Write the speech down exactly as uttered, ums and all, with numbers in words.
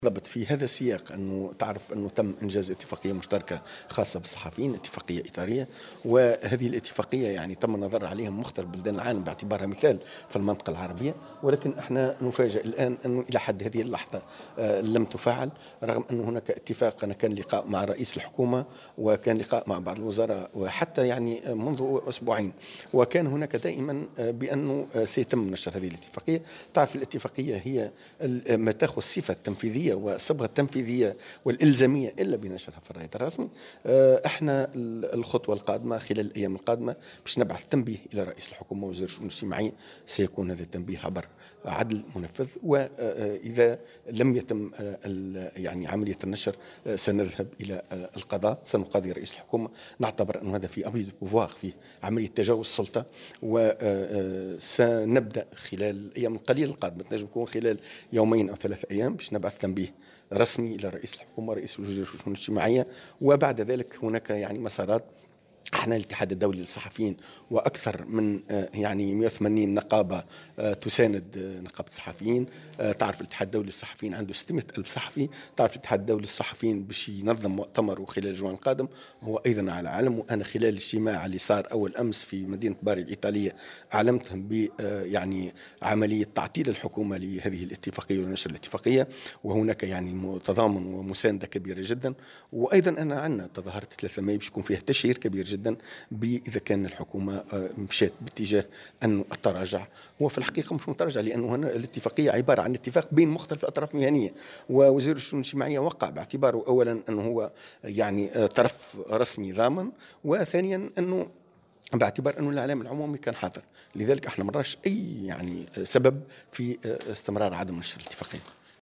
ضبط في هذا السياق أنه تعرف أنه تم إنجاز اتفاقية مشتركة خاصة بالصحفيين، اتفاقية إطارية، وهذه الاتفاقية يعني تم النظر عليها من مختلف بلدان العالم باعتبارها مثال في المنطقة العربية، ولكن احنا نفاجأ الآن أنه إلى حد هذه اللحظة آه لم تفعل، رغم أنه هناك اتفاق. أنا كان لقاء مع رئيس الحكومة وكان لقاء مع بعض الوزراء وحتى يعني منذ أسبوعين، وكان هناك دائما بأنه سيتم نشر هذه الاتفاقية. تعرف الاتفاقية هي ما تأخذ الصفة التنفيذية والصبغة التنفيذية والإلزامية إلا بنشرها في الراية الرسمي. احنا الخطوة القادمة خلال الأيام القادمة باش نبعث تنبيه إلى رئيس الحكومة ووزير الشؤون الاجتماعية، سيكون هذا التنبيه عبر عدل منفذ، وإذا لم يتم يعني عملية النشر سنذهب إلى القضاء، سنقاضي رئيس الحكومة. نعتبر أن هذا في أبي بوفواغ، في عملية تجاوز السلطة، وسنبدأ خلال الأيام القليلة القادمة، تنجم تكون خلال يومين أو ثلاثة أيام، باش نبعث تنبيه رسمي إلى رئيس الحكومة ورئيس وزير الشؤون الاجتماعية. وبعد ذلك هناك يعني مسارات. احنا الاتحاد الدولي للصحفيين واكثر من يعني مئة وثمانين نقابه تساند نقابه الصحفيين. تعرف الاتحاد الدولي للصحفيين عنده ستمئة ألف صحفي. تعرف الاتحاد الدولي للصحفيين باش ينظم مؤتمر خلال الجوان القادم، هو ايضا على علم. وانا خلال الاجتماع اللي صار اول امس في مدينه باري الايطاليه اعلمتهم ب يعني عمليه تعطيل الحكومه لهذه الاتفاقيه ونشر الاتفاقيه، وهناك يعني تضامن ومسانده كبيره جدا. وايضا انا عندنا تظاهره ثلاثة مايو باش يكون فيها تشهير كبير جدا إذا كان الحكومة مشات باتجاه أنه التراجع. هو في الحقيقة مش متراجع، لأنه هنا الاتفاقية عبارة عن اتفاق بين مختلف الأطراف المهنية، ووزير الشؤون الاجتماعية وقع باعتباره أولا أنه هو يعني طرف رسمي ضامن، وثانيا أنه باعتبار أنه الإعلام العمومي كان حاضر. لذلك احنا مرناش أي يعني سبب في استمرار عدم نشر الاتفاقية.